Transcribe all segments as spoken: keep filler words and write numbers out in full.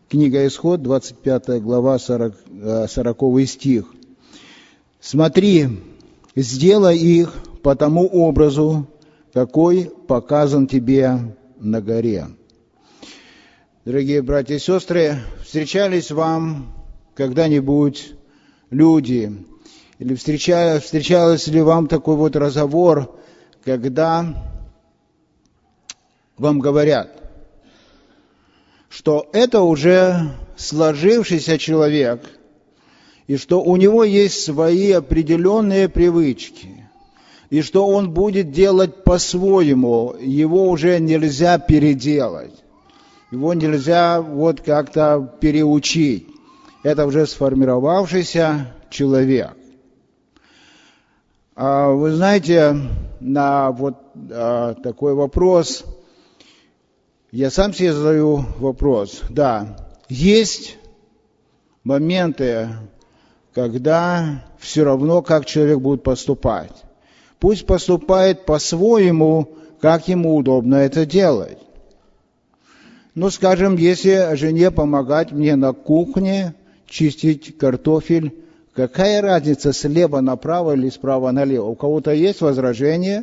Книга Исход, двадцать пятая глава, сороковый стих. «Смотри, сделай их по тому образу, какой показан тебе на горе». Дорогие братья и сестры, встречались вам когда-нибудь люди, или встречалось, встречалось ли вам такой вот разговор, когда вам говорят, что это уже сложившийся человек, и что у него есть свои определенные привычки, и что он будет делать по-своему, его уже нельзя переделать, его нельзя вот как-то переучить. Это уже сформировавшийся человек. А вы знаете, на вот а, такой вопрос, я сам себе задаю вопрос. Да, есть моменты, когда все равно, как человек будет поступать. Пусть поступает по-своему, как ему удобно это делать. Ну, скажем, если жене помогать мне на кухне чистить картофель, какая разница, слева направо или справа налево? У кого-то есть возражение?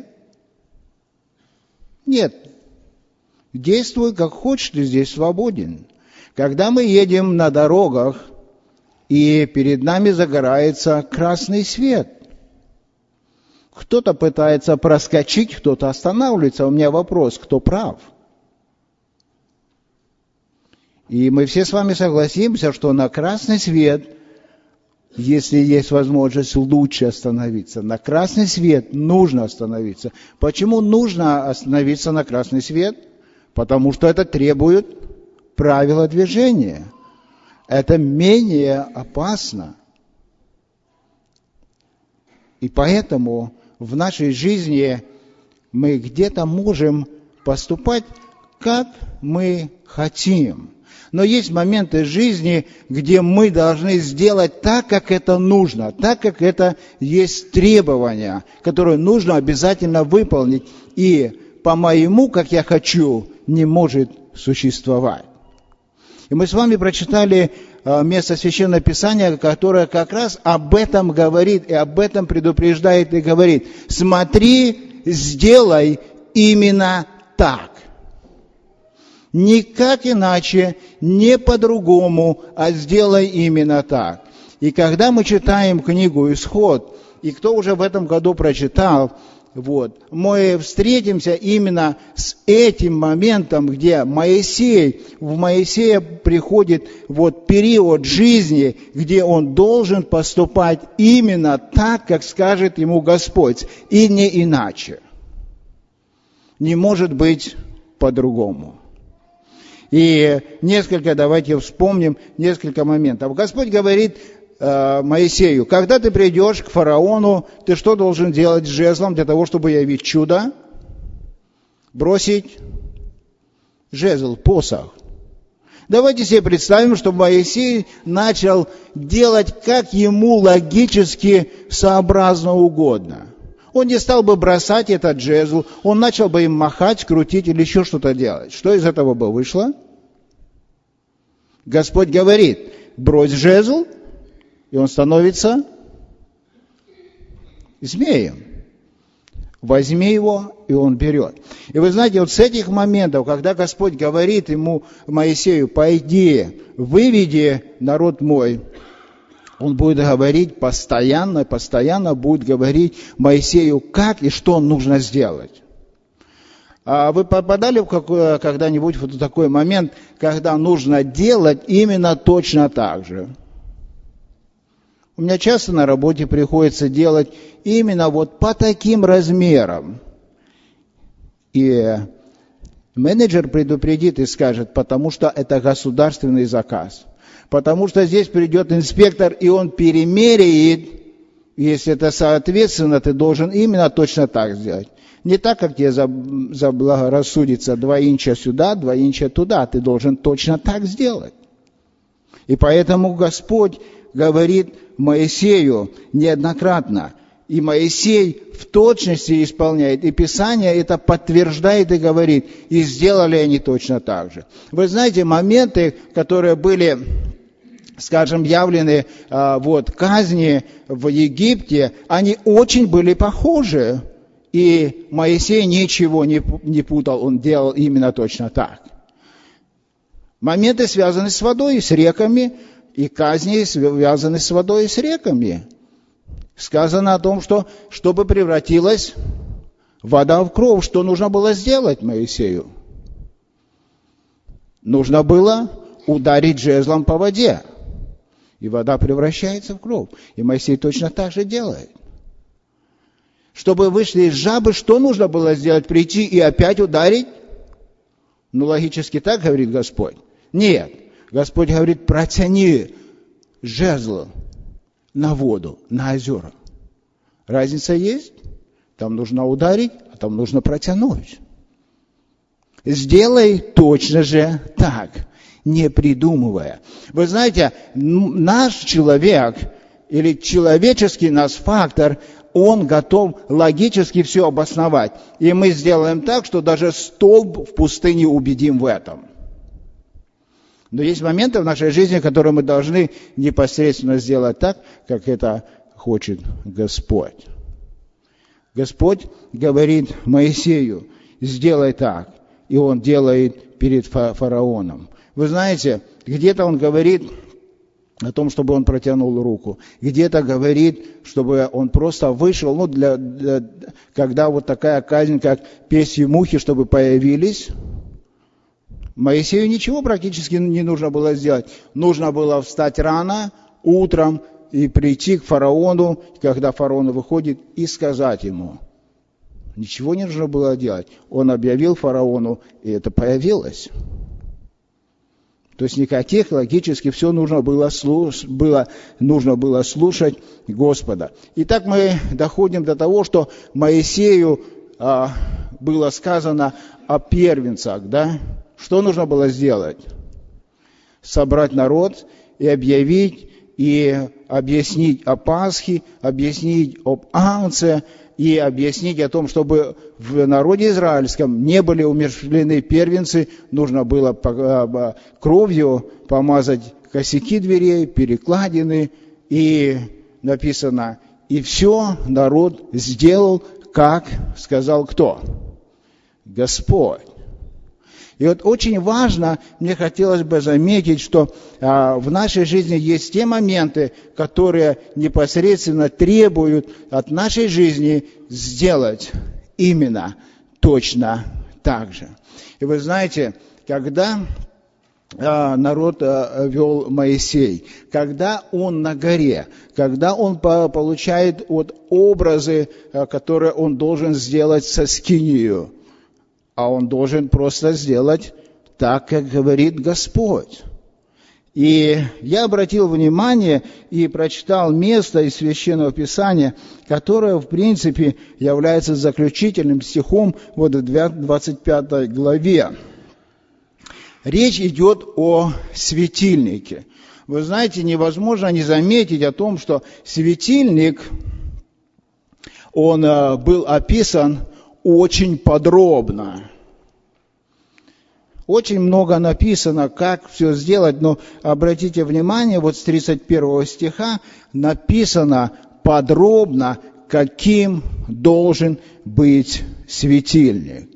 Нет. Действуй как хочешь, ты здесь свободен. Когда мы едем на дорогах, и перед нами загорается красный свет, кто-то пытается проскочить, кто-то останавливается. У меня вопрос, кто прав? И мы все с вами согласимся, что на красный свет, если есть возможность, лучше остановиться. На красный свет нужно остановиться. Почему нужно остановиться на красный свет? Потому что это требует правила движения. Это менее опасно. И поэтому в нашей жизни мы где-то можем поступать, как мы хотим. Но есть моменты жизни, где мы должны сделать так, как это нужно, так, как это есть требования, которые нужно обязательно выполнить. И по моему, как я хочу, не может существовать. И мы с вами прочитали место Священного Писания, которое как раз об этом говорит, и об этом предупреждает и говорит. Смотри, сделай именно так. Никак иначе, не по-другому, а сделай именно так. И когда мы читаем книгу «Исход», и кто уже в этом году прочитал, вот, мы встретимся именно с этим моментом, где Моисей, в Моисея приходит вот период жизни, где он должен поступать именно так, как скажет ему Господь, и не иначе. Не может быть по-другому. И несколько, давайте вспомним несколько моментов. Господь говорит э, Моисею, когда ты придешь к фараону, ты что должен делать с жезлом для того, чтобы явить чудо? Бросить жезл, посох. Давайте себе представим, что Моисей начал делать, как ему логически сообразно угодно. Он не стал бы бросать этот жезл, он начал бы им махать, крутить или еще что-то делать. Что из этого бы вышло? Господь говорит, брось жезл, и он становится змеем. Возьми его, и он берет. И вы знаете, вот с этих моментов, когда Господь говорит ему, Моисею, пойди, выведи народ мой, он будет говорить постоянно, постоянно будет говорить Моисею, как и что нужно сделать. А вы попадали в какой, когда-нибудь в такой момент, когда нужно делать именно точно так же? У меня часто на работе приходится делать именно вот по таким размерам. И менеджер предупредит и скажет, потому что это государственный заказ. Потому что здесь придет инспектор, и он перемеряет, если это соответственно, ты должен именно точно так сделать. Не так, как тебе заблагорассудится, два инча сюда, два инча туда. Ты должен точно так сделать. И поэтому Господь говорит Моисею неоднократно, И Моисей в точности исполняет. И Писание это подтверждает и говорит. И сделали они точно так же. Вы знаете, моменты, которые были, скажем, явлены а, вот, казни в Египте, они очень были похожи. И Моисей ничего не, не путал, он делал именно точно так. Моменты связаны с водой, с реками, и казни связаны с водой и с реками. Сказано о том, что чтобы превратилась вода в кровь, что нужно было сделать Моисею? Нужно было ударить жезлом по воде, и вода превращается в кровь. И Моисей точно так же делает. Чтобы вышли из жабы, что нужно было сделать? Прийти и опять ударить? Ну, логически так говорит Господь. Нет. Господь говорит, протяни жезл на воду, на озера. Разница есть? Там нужно ударить, а там нужно протянуть. Сделай точно же так, не придумывая. Вы знаете, наш человек, или человеческий наш фактор, он готов логически все обосновать. И мы сделаем так, что даже столб в пустыне убедим в этом. Но есть моменты в нашей жизни, которые мы должны непосредственно сделать так, как это хочет Господь. Господь говорит Моисею, сделай так. И он делает перед фараоном. Вы знаете, где-то он говорит о том, чтобы он протянул руку. Где-то говорит, чтобы он просто вышел, ну, для, для, когда вот такая казнь, как песьи мухи, чтобы появились. Моисею ничего практически не нужно было сделать. Нужно было встать рано, утром, и прийти к фараону, когда фараон выходит, и сказать ему. Ничего не нужно было делать. Он объявил фараону, и это появилось. То есть никаких логически, все нужно было, слуш, было, нужно было слушать Господа. Итак, мы доходим до того, что Моисею а, было сказано о первенцах, да? Что нужно было сделать? Собрать народ и объявить, и объяснить о Пасхе, объяснить об Агнце, и объяснить о том, чтобы в народе израильском не были умерщвлены первенцы, нужно было кровью помазать косяки дверей, перекладины, и написано, и все народ сделал, как сказал кто? Господь. И вот очень важно, мне хотелось бы заметить, что а, в нашей жизни есть те моменты, которые непосредственно требуют от нашей жизни сделать именно точно так же. И вы знаете, когда а, народ а, вел Моисей, когда он на горе, когда он по, получает вот образы, а, которые он должен сделать со скинию, а он должен просто сделать так, как говорит Господь. И я обратил внимание и прочитал место из Священного Писания, которое, в принципе, является заключительным стихом вот в двадцать пятой главе. Речь идет о светильнике. Вы знаете, невозможно не заметить о том, что светильник, он был описан очень подробно. Очень много написано, как все сделать, но обратите внимание, вот с тридцать первого стиха написано подробно, каким должен быть светильник.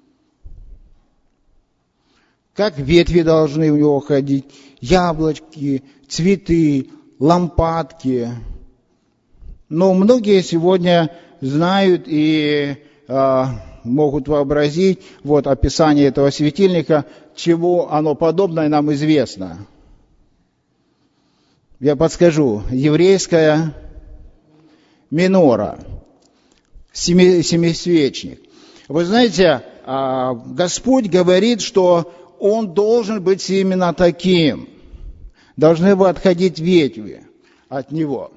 Как ветви должны у него ходить, яблочки, цветы, лампадки. Но многие сегодня знают и а, могут вообразить вот описание этого светильника, чего оно подобное нам известно. Я подскажу. Еврейская минора, семи, семисвечник. Вы знаете, а, Господь говорит, что он должен быть именно таким. Должны бы отходить ветви от него.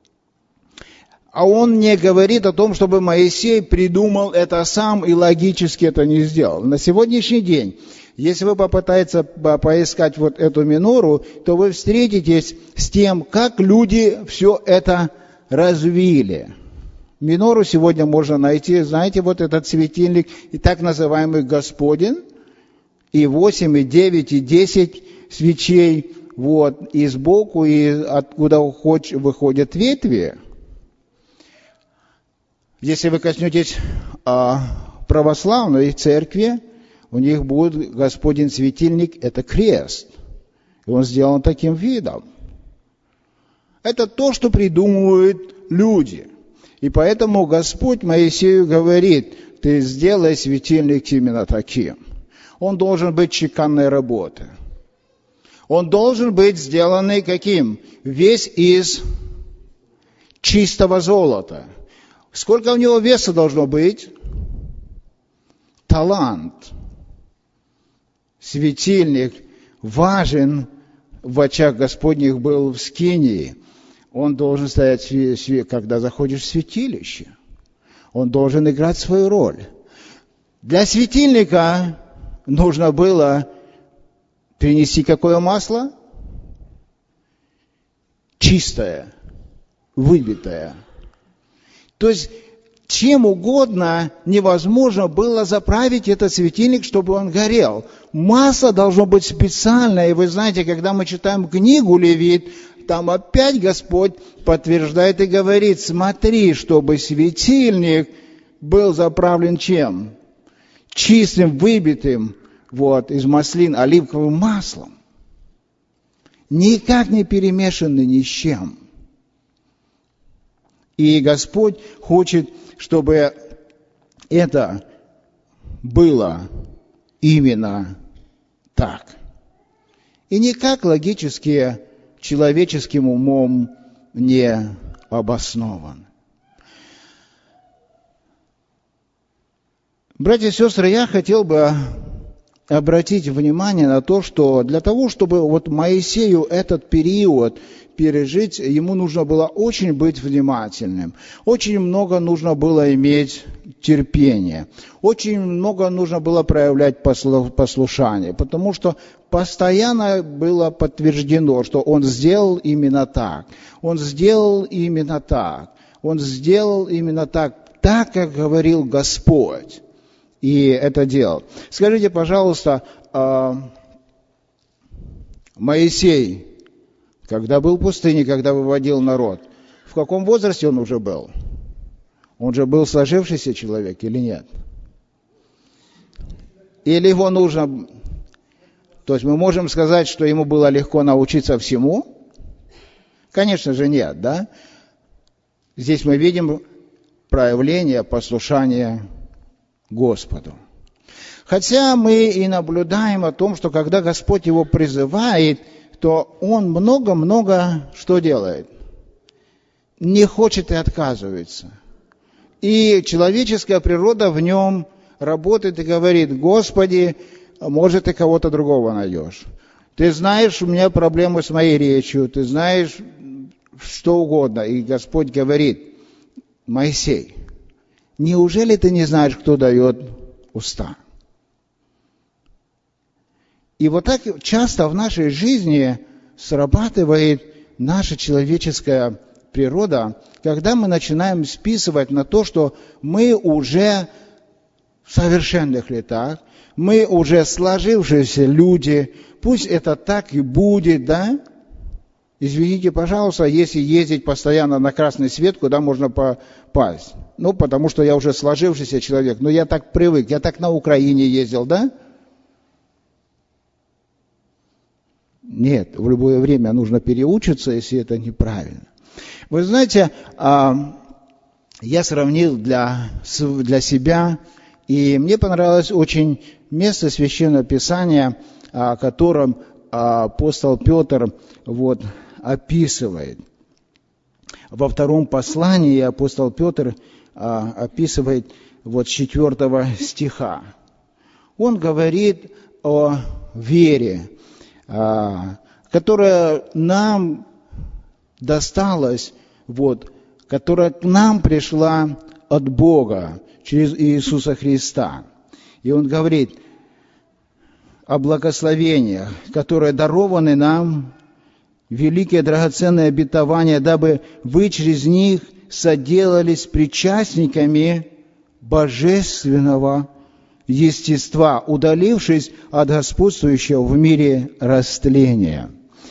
А он не говорит о том, чтобы Моисей придумал это сам и логически это не сделал. На сегодняшний день, если вы попытаетесь поискать вот эту минору, то вы встретитесь с тем, как люди все это развили. Минору сегодня можно найти, знаете, вот этот светильник, и так называемый Господень, и восемь, и девять, и десять свечей, вот, и сбоку, и откуда выходят ветви. Если вы коснетесь а, православной церкви, у них будет Господень светильник, это крест. И он сделан таким видом. Это то, что придумывают люди. И поэтому Господь Моисею говорит, ты сделай светильник именно таким. Он должен быть чеканной работы. Он должен быть сделанный каким? Весь из чистого золота. Сколько у него веса должно быть? Талант. Светильник важен в очах Господних был в Скинии. Он должен стоять, когда заходишь в святилище. Он должен играть свою роль. Для светильника нужно было принести какое масло? Чистое, выбитое. То есть, чем угодно невозможно было заправить этот светильник, чтобы он горел. Масло должно быть специальное. И вы знаете, когда мы читаем книгу Левит, там опять Господь подтверждает и говорит, смотри, чтобы светильник был заправлен чем? Чистым, выбитым, вот, из маслин, оливковым маслом. Никак не перемешанный ни с чем. И Господь хочет, чтобы это было именно так. И никак логически, человеческим умом не обоснован. Братья и сестры, я хотел бы обратить внимание на то, что для того, чтобы вот Моисею этот период пережить, ему нужно было очень быть внимательным. Очень много нужно было иметь терпения. Очень много нужно было проявлять послушание, потому что постоянно было подтверждено, что он сделал именно так. Он сделал именно так. Он сделал именно так, так, как говорил Господь. И это делал. Скажите, пожалуйста, Моисей, когда был в пустыне, когда выводил народ, в каком возрасте он уже был? Он же был сложившийся человек или нет? Или его нужно... То есть мы можем сказать, что ему было легко научиться всему? Конечно же нет, да? Здесь мы видим проявление послушания Господу. Хотя мы и наблюдаем о том, что когда Господь его призывает, то он много-много что делает? Не хочет и отказывается. И человеческая природа в нем работает и говорит, Господи, может, ты кого-то другого найдешь. Ты знаешь, у меня проблемы с моей речью, ты знаешь что угодно. И Господь говорит, Моисей, неужели ты не знаешь, кто дает уста? И вот так часто в нашей жизни срабатывает наша человеческая природа, когда мы начинаем списывать на то, что мы уже в совершенных летах, мы уже сложившиеся люди, пусть это так и будет, да? Извините, пожалуйста, если ездить постоянно на красный свет, куда можно попасть? Ну, потому что я уже сложившийся человек, но я так привык, я так на Украине ездил, да? Нет, в любое время нужно переучиться, если это неправильно. Вы знаете, я сравнил для, для себя, и мне понравилось очень место Священного Писания, о котором апостол Петр вот, описывает. Во втором послании апостол Петр описывает вот, с четвертого стиха. Он говорит о вере, которая нам досталась, вот, которая к нам пришла от Бога через Иисуса Христа. И он говорит о благословениях, которые дарованы нам, великие драгоценные обетования, дабы вы через них соделались причастниками божественного естества, удалившись от господствующего в мире растления».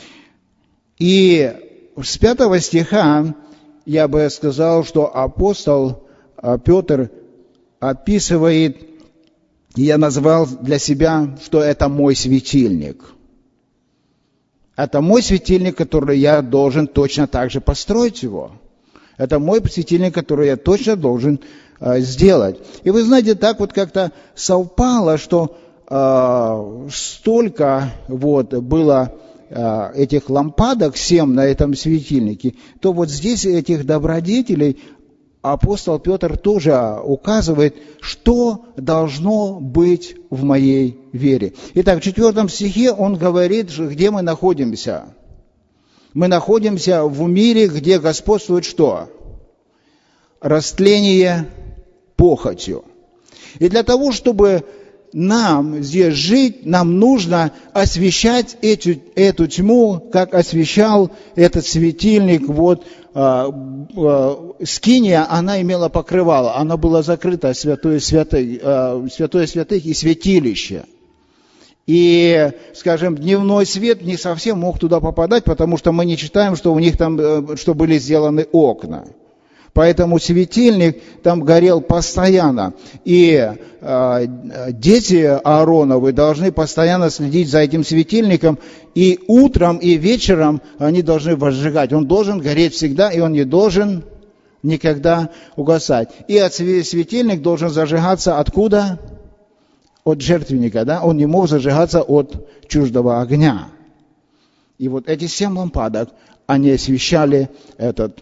И с пятого стиха я бы сказал, что апостол Петр описывает, я назвал для себя, что это мой светильник. Это мой светильник, который я должен точно так же построить его. Это мой светильник, который я точно должен э, сделать. И вы знаете, так вот как-то совпало, что э, столько вот было э, этих лампадок, семь на этом светильнике, то вот здесь этих добродетелей апостол Петр тоже указывает, что должно быть в моей вере. Итак, в четвертом стихе он говорит, где мы находимся. Мы находимся в мире, где господствует что? Растление похотью. И для того, чтобы нам здесь жить, нам нужно освещать эту, эту тьму, как освещал этот светильник. Вот э, э, скиния, она имела покрывало, она была закрыта святое святых, э, святое святых и святилище. И, скажем, дневной свет не совсем мог туда попадать, потому что мы не читаем, что у них там, э, что были сделаны окна. Поэтому светильник там горел постоянно. И э, дети Аароновы должны постоянно следить за этим светильником. И утром, и вечером они должны возжигать. Он должен гореть всегда, и он не должен никогда угасать. И от светильник должен зажигаться откуда? От жертвенника, да? Он не мог зажигаться от чуждого огня. И вот эти семь лампадок, они освещали этот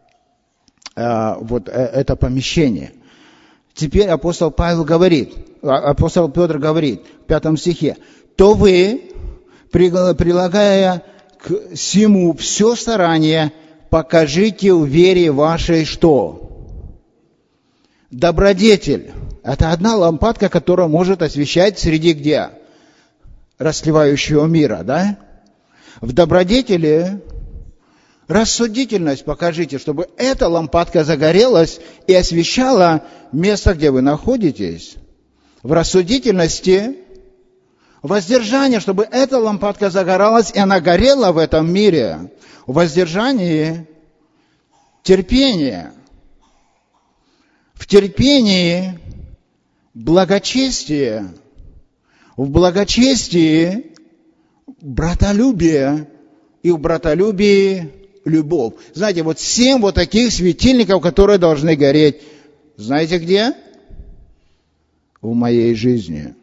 вот это помещение. Теперь апостол Павел говорит, апостол Петр говорит в пятом стихе: то вы, прилагая к сему все старание, покажите в вере вашей что? Добродетель. Это одна лампадка, которая может освещать среди где? Растлевающего мира, да? В добродетели рассудительность покажите, чтобы эта лампадка загорелась и освещала место, где вы находитесь. В рассудительности воздержание, чтобы эта лампадка загоралась, и она горела в этом мире. В воздержании терпение. В терпении благочестие. В благочестии братолюбие. И в братолюбии любовь. Знаете, вот семь вот таких светильников, которые должны гореть. Знаете где? В моей жизни.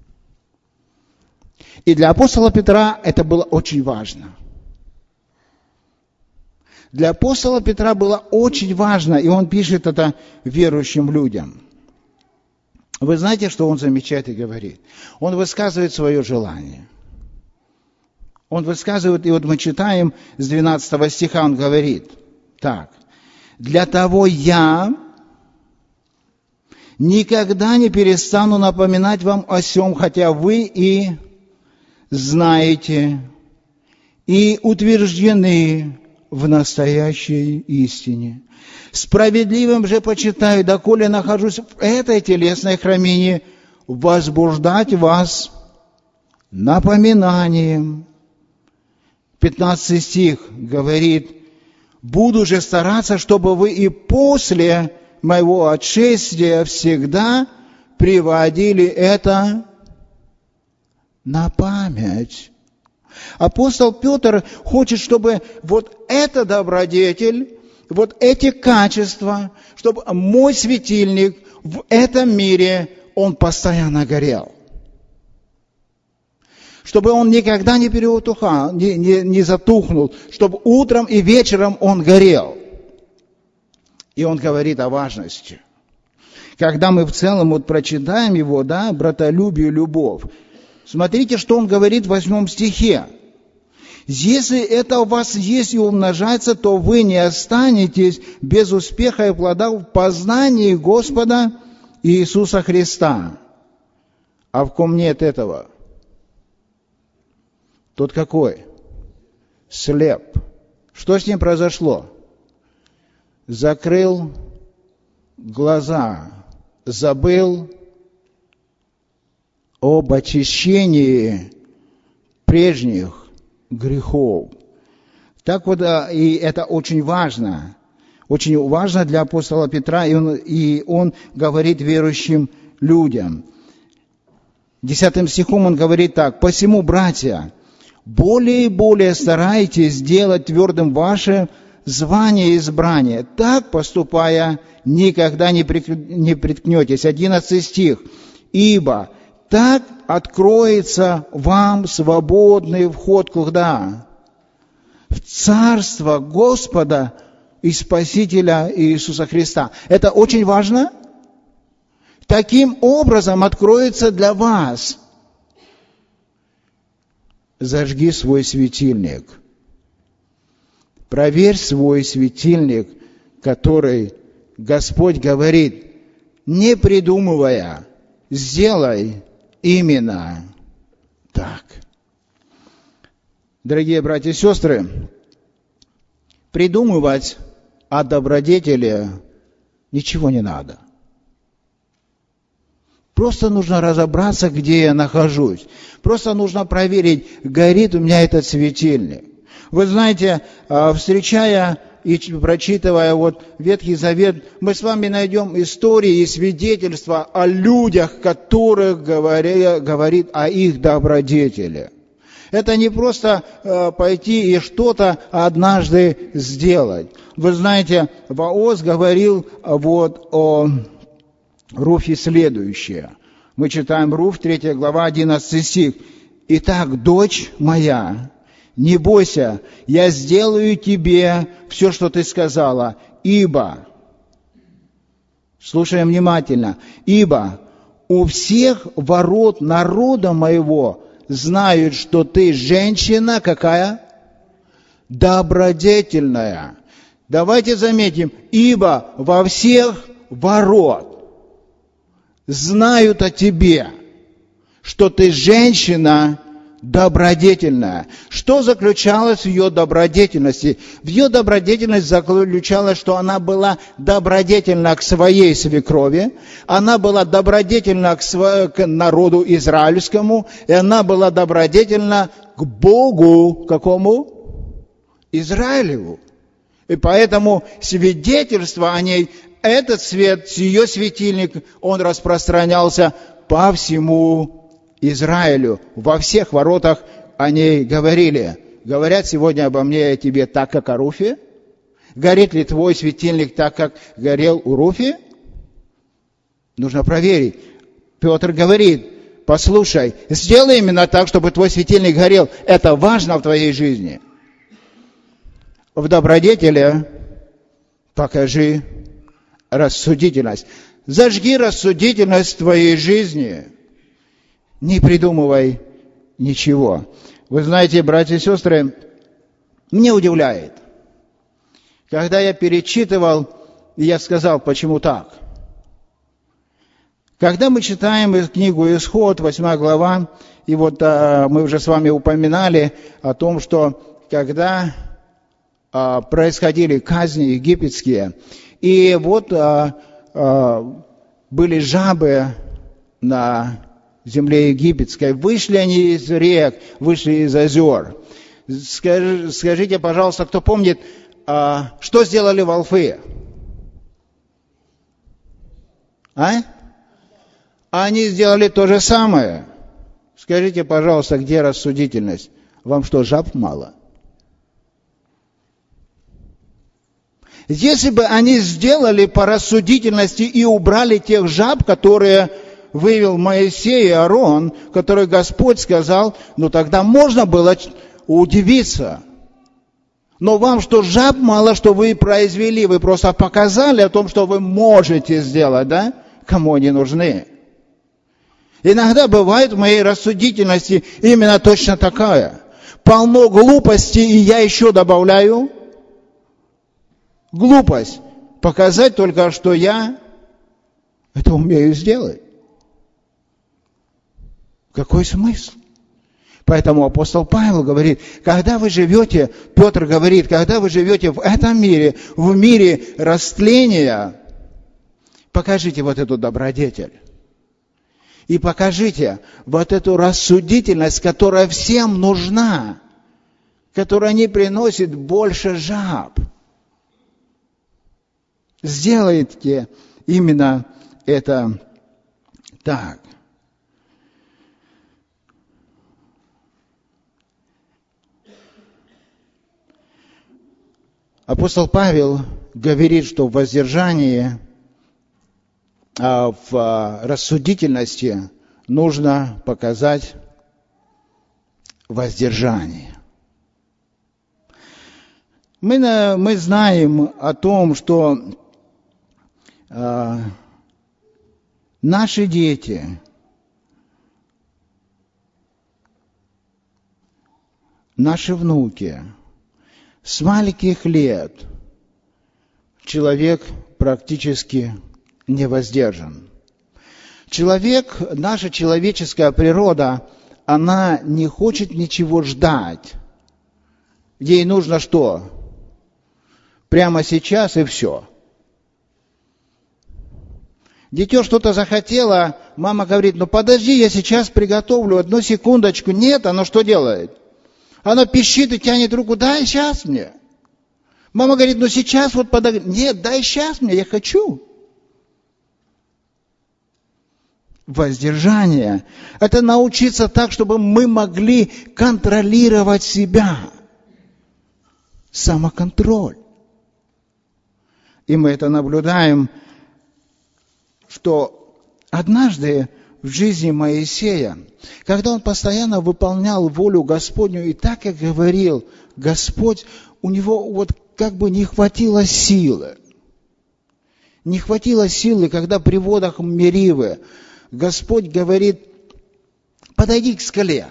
И для апостола Петра это было очень важно. Для апостола Петра было очень важно, и он пишет это верующим людям. Вы знаете, что он замечает и говорит? Он высказывает свое желание. Он высказывает, и вот мы читаем с двенадцатого стиха, он говорит так: «Для того я никогда не перестану напоминать вам о сем, хотя вы и знаете, и утверждены в настоящей истине. Справедливым же почитаю, доколе нахожусь в этой телесной храмине, возбуждать вас напоминанием». пятнадцатый стих говорит: «Буду же стараться, чтобы вы и после моего отшествия всегда приводили это на память». Апостол Петр хочет, чтобы вот эта добродетель, вот эти качества, чтобы мой светильник в этом мире, он постоянно горел. Чтобы он никогда не переутухал, не, не, не затухнул, чтобы утром и вечером он горел. И он говорит о важности. Когда мы в целом вот прочитаем его, да, братолюбие, любовь, смотрите, что он говорит в восьмом стихе. «Если это у вас есть и умножается, то вы не останетесь без успеха и плода в познании Господа Иисуса Христа. А в ком нет этого? Тот какой? Слеп. Что с ним произошло? закрыл глаза, забыл об очищении прежних грехов. Так вот, и это очень важно. Очень важно для апостола Петра, и он, и он говорит верующим людям. Десятым стихом он говорит так: «Посему, братья, более и более старайтесь сделать твердым ваше звание и избрание. Так, поступая, никогда не приткнетесь». Одиннадцатый стих. «Ибо так откроется вам свободный вход куда? В Царство Господа и Спасителя Иисуса Христа». Это очень важно. Таким образом откроется для вас. Зажги свой светильник. Проверь свой светильник, который Господь говорит, не придумывая, сделай именно так. Дорогие братья и сестры, придумывать о добродетели ничего не надо. Просто нужно разобраться, где я нахожусь. Просто нужно проверить, горит у меня этот светильник. Вы знаете, встречая и прочитывая вот Ветхий Завет, мы с вами найдем истории и свидетельства о людях, которых говоря, говорит о их добродетели. Это не просто э, пойти и что-то однажды сделать. Вы знаете, Вооз говорил вот о Руфе следующее. Мы читаем Руф, третья глава, одиннадцатый стих. «Итак, дочь моя, не бойся, я сделаю тебе все, что ты сказала, ибо...» Слушаем внимательно. «Ибо у всех ворот народа моего знают, что ты женщина какая? Добродетельная». Давайте заметим, «ибо во всех ворот знают о тебе, что ты женщина добродетельная». Что заключалось в ее добродетельности? В ее добродетельности заключалось, что она была добродетельна к своей свекрови, она была добродетельна к, св... к народу израильскому, и она была добродетельна к Богу, какому? Израилеву. И поэтому свидетельство о ней, этот свет, ее светильник, он распространялся по всему Израилю. Во всех воротах о ней говорили. Говорят сегодня обо мне и о тебе так, как о Руфе? Горит ли твой светильник так, как горел у Руфи? Нужно проверить. Петр говорит, послушай, сделай именно так, чтобы твой светильник горел. Это важно в твоей жизни. В добродетели покажи рассудительность. Зажги рассудительность в твоей жизни. Не придумывай ничего. Вы знаете, братья и сестры, меня удивляет. Когда я перечитывал, я сказал, почему так? Когда мы читаем книгу «Исход», восьмая глава, и вот а, мы уже с вами упоминали о том, что когда а, происходили казни египетские, и вот а, а, были жабы на земле египетской, вышли они из рек, вышли из озер. Скажи, скажите, пожалуйста, кто помнит, а, что сделали волхвы? А? Они сделали то же самое. Скажите, пожалуйста, где рассудительность? Вам что, жаб мало? Если бы они сделали по рассудительности и убрали тех жаб, которые вывел Моисей и Аарон, который Господь сказал, ну тогда можно было удивиться. Но вам что, жаб мало, что вы произвели, вы просто показали о том, что вы можете сделать, да? Кому они нужны? Иногда бывает в моей рассудительности именно точно такая. Полно глупости, и я еще добавляю глупость. Показать только, что я это умею сделать. Какой смысл? Поэтому апостол Павел говорит, когда вы живете, Петр говорит, когда вы живете в этом мире, в мире растления, покажите вот эту добродетель. И покажите вот эту рассудительность, которая всем нужна, которая не приносит больше жаб. Сделайте именно это так. Апостол Павел говорит, что в воздержании, в рассудительности нужно показать воздержание. Мы, мы знаем о том, что э, наши дети, наши внуки, с маленьких лет человек практически не воздержан. Человек, наша человеческая природа, она не хочет ничего ждать. Ей нужно что? Прямо сейчас и все. Дитё что-то захотело, мама говорит, ну подожди, я сейчас приготовлю, одну секундочку. Нет, оно что делает? Оно пищит и тянет руку, дай сейчас мне. Мама говорит, ну сейчас вот подожди. Нет, дай сейчас мне, я хочу. Воздержание – это научиться так, чтобы мы могли контролировать себя. Самоконтроль. И мы это наблюдаем, что однажды в жизни Моисея, когда он постоянно выполнял волю Господню и так, как говорил Господь, у него вот как бы не хватило силы. Не хватило силы, когда при водах Меривы Господь говорит, подойди к скале.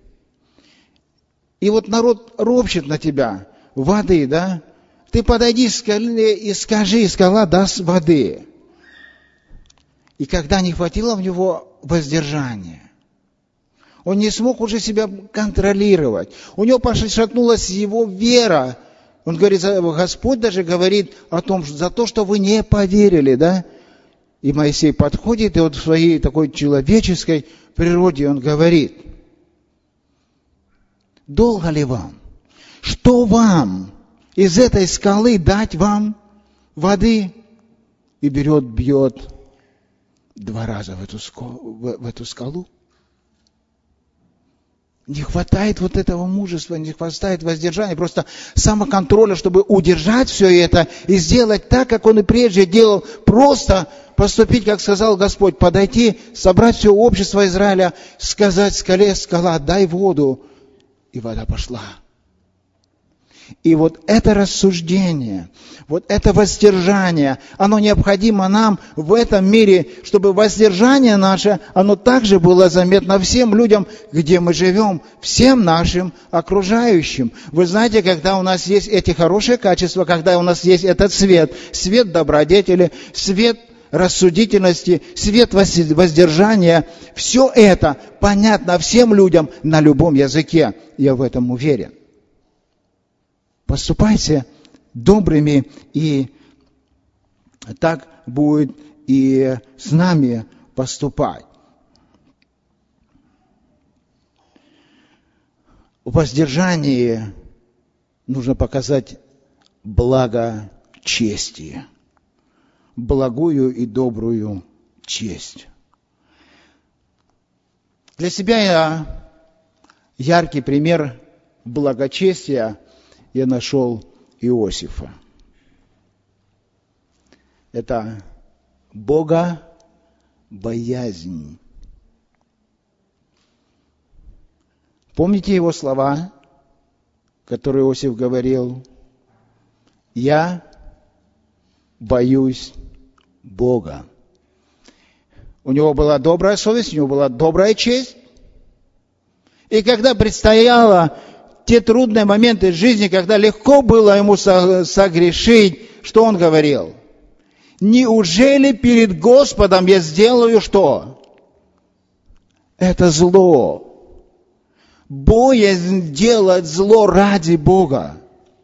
И вот народ ропщет на тебя, воды, да? Ты подойди к скале и скажи, скала даст воды. И когда не хватило в него воздержания, он не смог уже себя контролировать. У него пошатнулась его вера. Он говорит, Господь даже говорит о том, что за то, что вы не поверили, да? И Моисей подходит, и вот в своей такой человеческой природе он говорит, долго ли вам? Что вам? Из этой скалы дать вам воды? И берет, бьет два раза в эту, скалу, в, в эту скалу. Не хватает вот этого мужества, не хватает воздержания, просто самоконтроля, чтобы удержать все это и сделать так, как он и прежде делал, просто поступить, как сказал Господь, подойти, собрать все общество Израиля, сказать скале, скала, дай воду, и вода пошла. И вот это рассуждение, вот это воздержание, оно необходимо нам в этом мире, чтобы воздержание наше, оно также было заметно всем людям, где мы живем, всем нашим окружающим. Вы знаете, когда у нас есть эти хорошие качества, когда у нас есть этот свет, свет добродетели, свет рассудительности, свет воздержания, все это понятно всем людям на любом языке. Я в этом уверен. Поступайте добрыми, и так будет и с нами поступать. В воздержании нужно показать благочестие, благую и добрую честь. Для себя я яркий пример благочестия я нашел Иосифа. Это богобоязнь. Помните его слова, которые Иосиф говорил? Я боюсь Бога. У него была добрая совесть, у него была добрая честь. И когда предстояло те трудные моменты жизни, когда легко было ему согрешить, что он говорил? Неужели перед Господом я сделаю что? Это зло. боязнь делать зло ради Бога.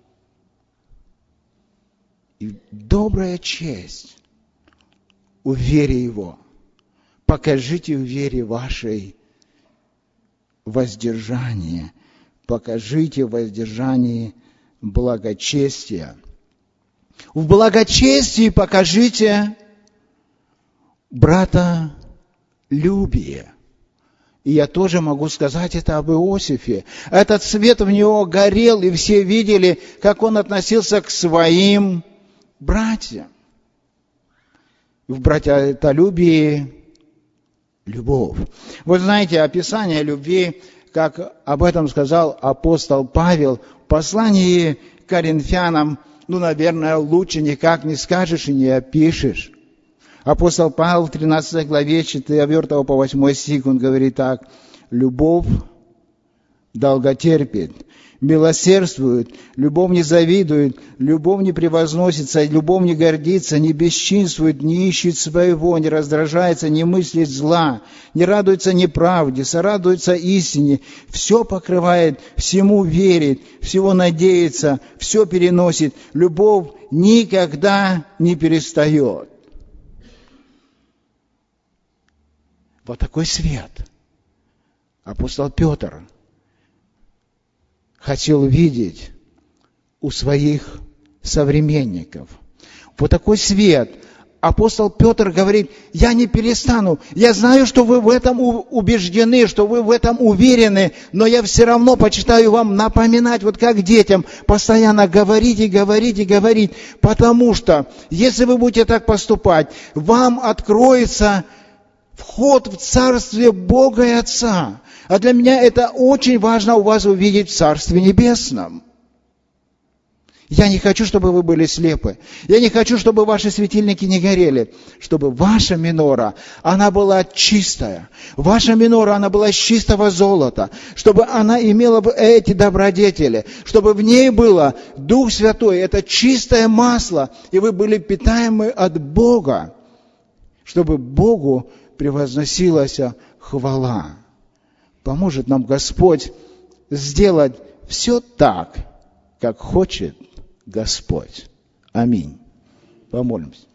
И добрая честь у вере Его. Покажите в вере вашей воздержание. Покажите в воздержании благочестие. В благочестии покажите братолюбие. И я тоже могу сказать это об Иосифе. Этот свет в него горел, и все видели, как он относился к своим братьям. В братолюбии любовь. Вы знаете, описание любви, как об этом сказал апостол Павел в послании к Коринфянам, ну, наверное, лучше никак не скажешь и не опишешь. Апостол Павел в тринадцатой главе, с четвёртого по восьмой стих, он говорит так: «Любовь долготерпит, милосердствует, любовь не завидует, любовь не превозносится, любовь не гордится, не бесчинствует, не ищет своего, не раздражается, не мыслит зла, не радуется неправде, сорадуется истине, все покрывает, всему верит, всего надеется, все переносит, любовь никогда не перестает». Вот такой свет апостол Петр хотел видеть у своих современников. Вот такой свет. Апостол Петр говорит: я не перестану, я знаю, что вы в этом убеждены, что вы в этом уверены, но я все равно почитаю вам напоминать, вот как детям, постоянно говорить и говорить и говорить, потому что, если вы будете так поступать, вам откроется вход в Царствие Бога и Отца. А для меня это очень важно у вас увидеть в Царстве Небесном. Я не хочу, чтобы вы были слепы. Я не хочу, чтобы ваши светильники не горели. Чтобы ваша минора, она была чистая. Ваша минора, она была из чистого золота. Чтобы она имела эти добродетели. Чтобы в ней было Дух Святой. Это чистое масло. И вы были питаемы от Бога. Чтобы Богу превозносилась хвала. Поможет нам Господь сделать все так, как хочет Господь. Аминь. Помолимся.